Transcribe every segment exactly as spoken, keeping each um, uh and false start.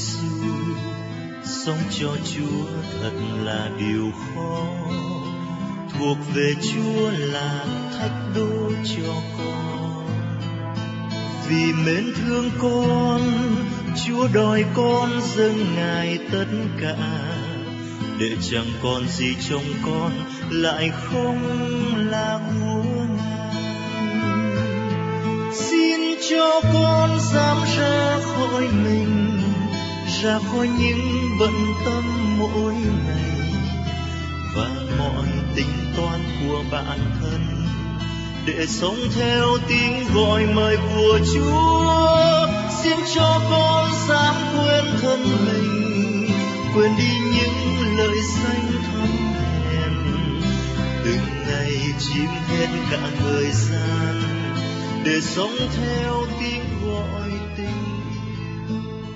Giêsu, sống cho Chúa thật là điều khó, thuộc về Chúa là thách đố cho con. Vì mến thương con, Chúa đòi con dâng Ngài tất cả, để chẳng còn gì trong con lại không là của Ngài. Xin cho con dám ra khỏi mình, ra khỏi những bận tâm mỗi ngày và mọi tính toán của bản thân, để sống theo tiếng gọi mời của Chúa. Xin cho con dám quên thân mình, quên đi những lời danh thâm hèn, từng ngày chiếm hết cả thời gian, để sống theo tiếng gọi tình yêu.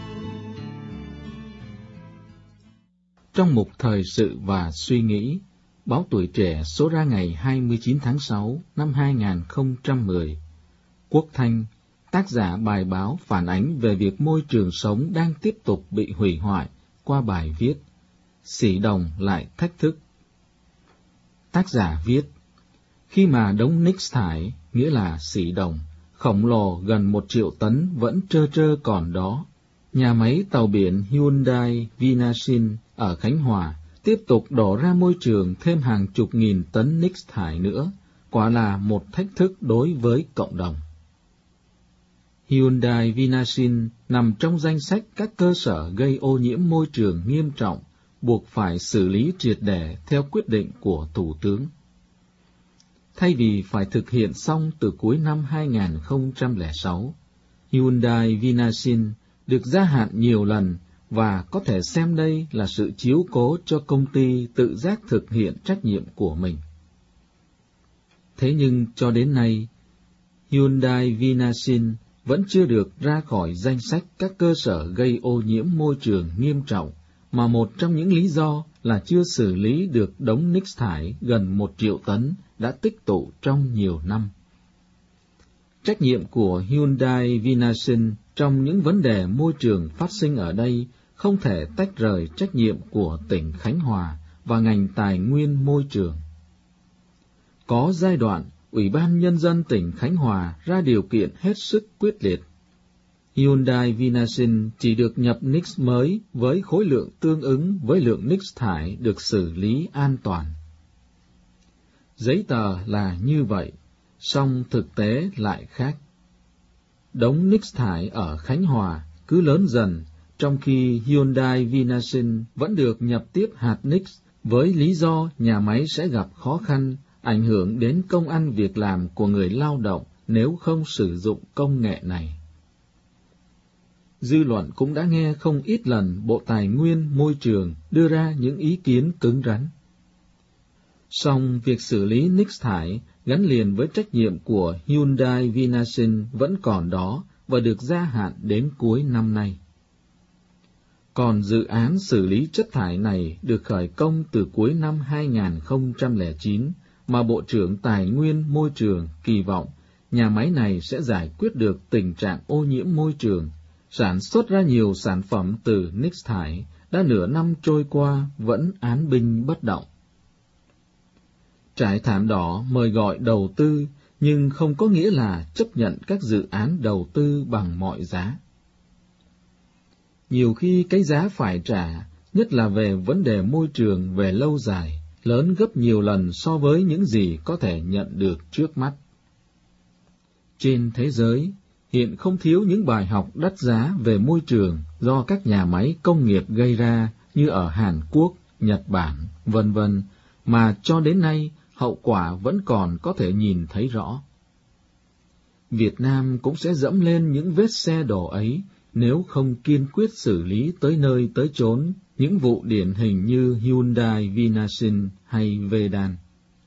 Trong mục thời sự và suy nghĩ, báo Tuổi Trẻ số ra ngày hai mươi chín tháng sáu năm hai nghìn không trăm mười, Quốc Thanh, tác giả bài báo phản ánh về việc môi trường sống đang tiếp tục bị hủy hoại qua bài viết Xỉ đồng lại thách thức. Tác giả viết, khi mà đống nix thải, nghĩa là xỉ đồng, khổng lồ gần một triệu tấn vẫn trơ trơ còn đó, nhà máy tàu biển Hyundai Vinasin ở Khánh Hòa tiếp tục đổ ra môi trường thêm hàng chục nghìn tấn nix thải nữa, quả là một thách thức đối với cộng đồng. Hyundai Vinasin nằm trong danh sách các cơ sở gây ô nhiễm môi trường nghiêm trọng, buộc phải xử lý triệt để theo quyết định của Thủ tướng. Thay vì phải thực hiện xong từ cuối năm hai nghìn không trăm lẻ sáu, Hyundai Vinasin được gia hạn nhiều lần và có thể xem đây là sự chiếu cố cho công ty tự giác thực hiện trách nhiệm của mình. Thế nhưng cho đến nay, Hyundai Vinasin vẫn chưa được ra khỏi danh sách các cơ sở gây ô nhiễm môi trường nghiêm trọng, mà một trong những lý do là chưa xử lý được đống nix thải gần một triệu tấn đã tích tụ trong nhiều năm. Trách nhiệm của Hyundai Vinasin trong những vấn đề môi trường phát sinh ở đây không thể tách rời trách nhiệm của tỉnh Khánh Hòa và ngành tài nguyên môi trường. Có giai đoạn, Ủy ban Nhân dân tỉnh Khánh Hòa ra điều kiện hết sức quyết liệt. Hyundai Vinasin chỉ được nhập nix mới với khối lượng tương ứng với lượng nix thải được xử lý an toàn. Giấy tờ là như vậy, song thực tế lại khác. Đống nix thải ở Khánh Hòa cứ lớn dần, trong khi Hyundai Vinasin vẫn được nhập tiếp hạt nix với lý do nhà máy sẽ gặp khó khăn, ảnh hưởng đến công ăn việc làm của người lao động nếu không sử dụng công nghệ này. Dư luận cũng đã nghe không ít lần Bộ Tài nguyên Môi trường đưa ra những ý kiến cứng rắn. Song việc xử lý nix thải gắn liền với trách nhiệm của Hyundai Vinasin vẫn còn đó và được gia hạn đến cuối năm nay. Còn dự án xử lý chất thải này được khởi công từ cuối năm hai nghìn không trăm lẻ chín, mà Bộ trưởng Tài nguyên Môi trường kỳ vọng nhà máy này sẽ giải quyết được tình trạng ô nhiễm môi trường, sản xuất ra nhiều sản phẩm từ nix thải, đã nửa năm trôi qua vẫn án binh bất động. Trải thảm đỏ mời gọi đầu tư, nhưng không có nghĩa là chấp nhận các dự án đầu tư bằng mọi giá. Nhiều khi cái giá phải trả, nhất là về vấn đề môi trường về lâu dài, lớn gấp nhiều lần so với những gì có thể nhận được trước mắt. Trên thế giới, hiện không thiếu những bài học đắt giá về môi trường do các nhà máy công nghiệp gây ra như ở Hàn Quốc, Nhật Bản, vân vân, mà cho đến nay hậu quả vẫn còn có thể nhìn thấy rõ. Việt Nam cũng sẽ dẫm lên những vết xe đổ ấy nếu không kiên quyết xử lý tới nơi tới chốn những vụ điển hình như Hyundai Vinasin hay Vedan.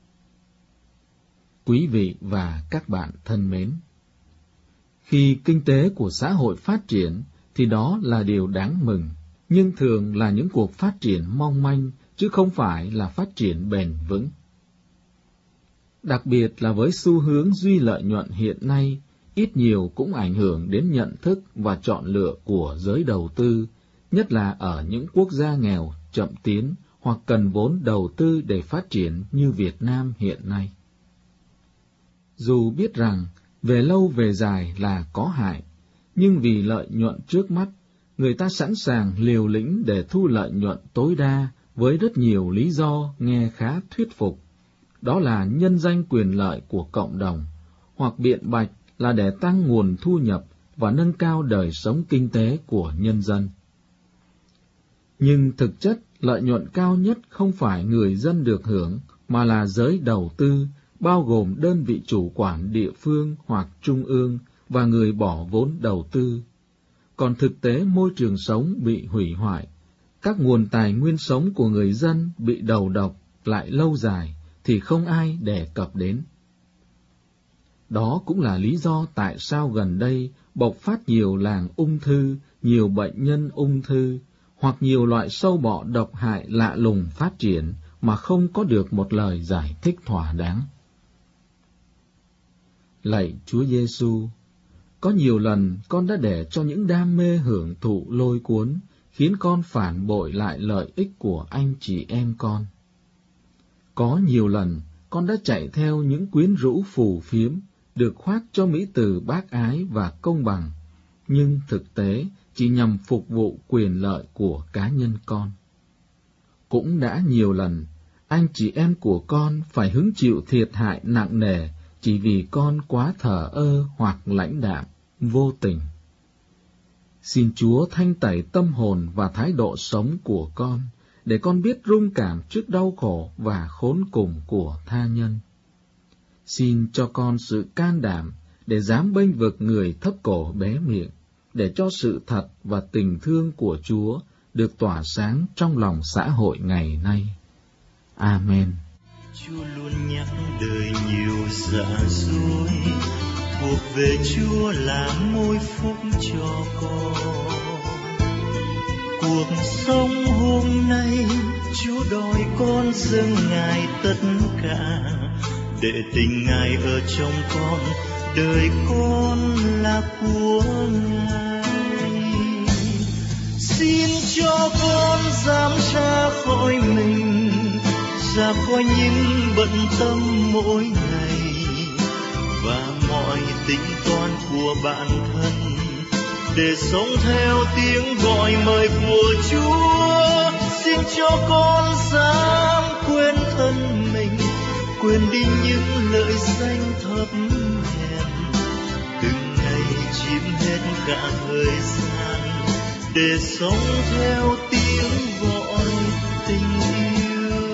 Quý vị và các bạn thân mến, khi kinh tế của xã hội phát triển thì đó là điều đáng mừng, nhưng thường là những cuộc phát triển mong manh chứ không phải là phát triển bền vững. Đặc biệt là với xu hướng duy lợi nhuận hiện nay, ít nhiều cũng ảnh hưởng đến nhận thức và chọn lựa của giới đầu tư, nhất là ở những quốc gia nghèo, chậm tiến hoặc cần vốn đầu tư để phát triển như Việt Nam hiện nay. Dù biết rằng về lâu về dài là có hại, nhưng vì lợi nhuận trước mắt, người ta sẵn sàng liều lĩnh để thu lợi nhuận tối đa với rất nhiều lý do nghe khá thuyết phục. Đó là nhân danh quyền lợi của cộng đồng, hoặc biện bạch là để tăng nguồn thu nhập và nâng cao đời sống kinh tế của nhân dân. Nhưng thực chất, lợi nhuận cao nhất không phải người dân được hưởng, mà là giới đầu tư, bao gồm đơn vị chủ quản địa phương hoặc trung ương và người bỏ vốn đầu tư. Còn thực tế môi trường sống bị hủy hoại, các nguồn tài nguyên sống của người dân bị đầu độc lại lâu dài thì không ai đề cập đến. Đó cũng là lý do tại sao gần đây bộc phát nhiều làng ung thư, nhiều bệnh nhân ung thư, hoặc nhiều loại sâu bọ độc hại lạ lùng phát triển mà không có được một lời giải thích thỏa đáng. Lạy Chúa Giêsu, có nhiều lần con đã để cho những đam mê hưởng thụ lôi cuốn, khiến con phản bội lại lợi ích của anh chị em con. Có nhiều lần con đã chạy theo những quyến rũ phù phiếm, được khoác cho mỹ từ bác ái và công bằng, nhưng thực tế chỉ nhằm phục vụ quyền lợi của cá nhân con. Cũng đã nhiều lần, anh chị em của con phải hứng chịu thiệt hại nặng nề chỉ vì con quá thờ ơ hoặc lãnh đạm, vô tình. Xin Chúa thanh tẩy tâm hồn và thái độ sống của con, để con biết rung cảm trước đau khổ và khốn cùng của tha nhân. Xin cho con sự can đảm để dám bênh vực người thấp cổ bé miệng, để cho sự thật và tình thương của Chúa được tỏa sáng trong lòng xã hội ngày nay. Amen. Chúa luôn nhắc đời nhiều dạ dối, thuộc về Chúa là môi phúc cho con. Cuộc sống hôm nay Chúa đòi con dâng Ngài tất cả, để tình Ngài ở trong con, đời con là của Ngài. Xin cho con dám ra khỏi mình, ra khỏi những bận tâm mỗi ngày và mọi tính toán của bản thân, để sống theo tiếng gọi mời của Chúa. Xin cho con dám quên thân mình, quên đi những lợi danh thấp hèn, từng ngày chiếm hết cả thời gian, để sống theo tiếng gọi tình yêu.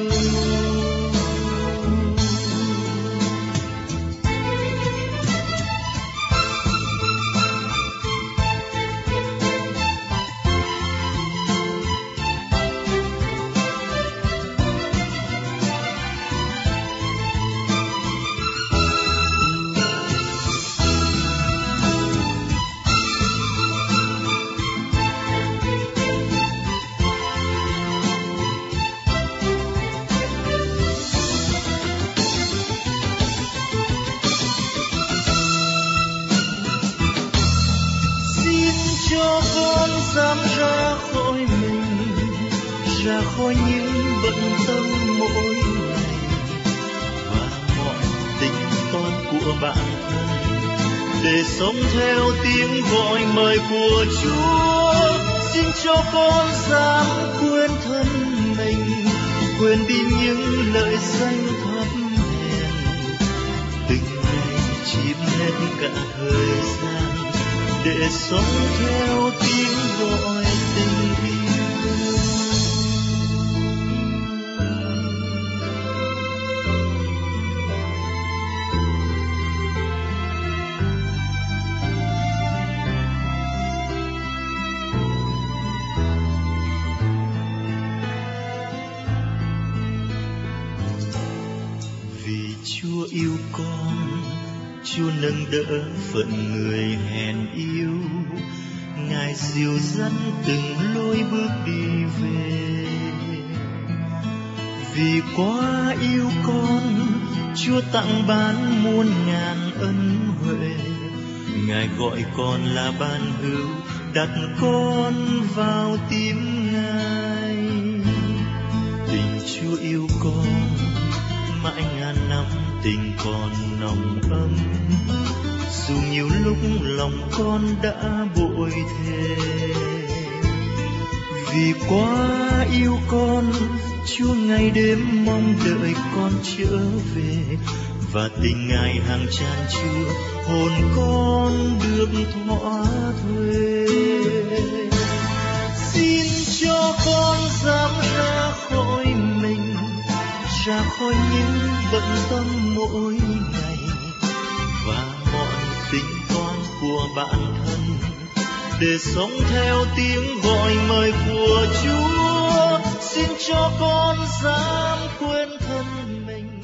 Dám ra khỏi mình, ra khỏi những bận tâm mỗi ngày và mọi tính toán của bản thân, để sống theo tiếng gọi mời của Chúa. Xin cho con dám quên thân mình, quên đi những lợi danh thấp hèn, từng ngày chiếm hết cả thời gian, để sống theo tiếng gọi tình yêu. Vì Chúa yêu con, Chúa nâng đỡ phận người hèn yếu, Ngài dìu dắt từng lối bước đi về. Vì quá yêu con, Chúa tặng ban muôn ngàn ân huệ, Ngài gọi con là ban hữu đặt con vào tim Ngài. Tình Chúa yêu con mãi ngàn năm, tình còn nồng ấm, dù nhiều lúc lòng con đã bội thề. Vì quá yêu con, Chúa ngày đêm mong đợi con trở về, và tình Ngài hàng tràn chứa hồn con được thỏa thuê. Xin cho con dám ra khỏi mình, ra khỏi những bận tâm mỗi ngày và mọi tính toán của bản thân, để sống theo tiếng gọi mời của Chúa. Xin cho con dám quên thân mình,